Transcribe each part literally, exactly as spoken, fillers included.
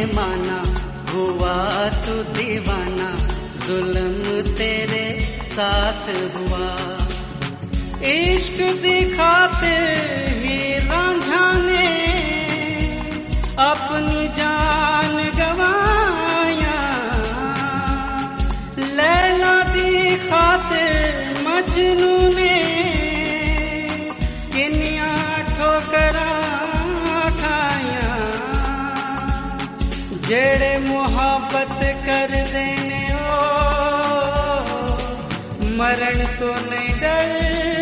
माना हुआ तू दीवाना, जुल्म तेरे साथ हुआ। इश्क दिखाते ही रांझा ने अपनी जान गवाया, लैला दिखाते मजनू ने किनिया ठोकरा खाया। जेड़े मोहब्बत कर देने ओ मरण तो नहीं डर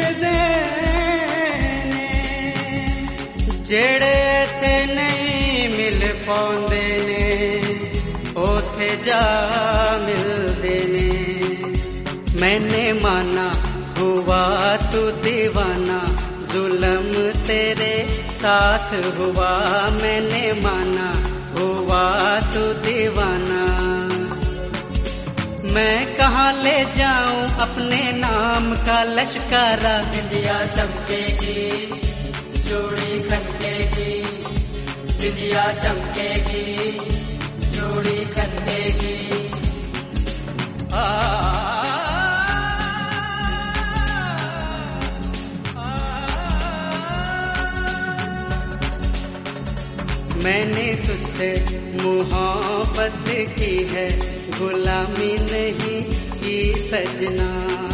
देने, जेड़े थे नहीं मिल पाउंदे ने ओथे जा मिलदे ने। मैंने माना हुआ तू दीवाना, जुल्म तेरे साथ हुआ। मैंने माना हुआ तू दीवाना। मैं कहाँ ले जाऊं अपने नाम का लश्कारा, बिंदिया चमकेगी चूड़ी खनकेगी, बिंदिया चमकेगी चूड़ी खनकेगी। आ मैंने तुझसे मोहब्बत की है, गुलामी नहीं की सजना।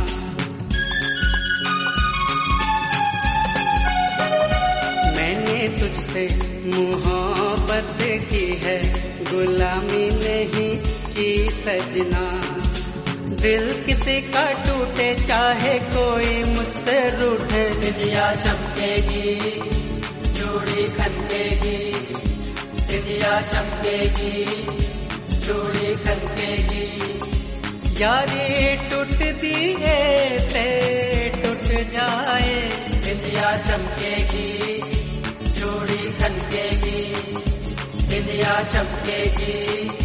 मैंने तुझसे मोहब्बत की है, गुलामी नहीं की सजना। दिल किसी का टूटे चाहे कोई मुझसे रूठे, बिंदिया चमकेगी चूड़ी खनकेगी, बिंदिया चमकेगी चूड़ी खनकेगी। यारी टूट दिए ते टूट जाए, बिंदिया चमकेगी चूड़ी खनकेगी, बिंदिया चमकेगी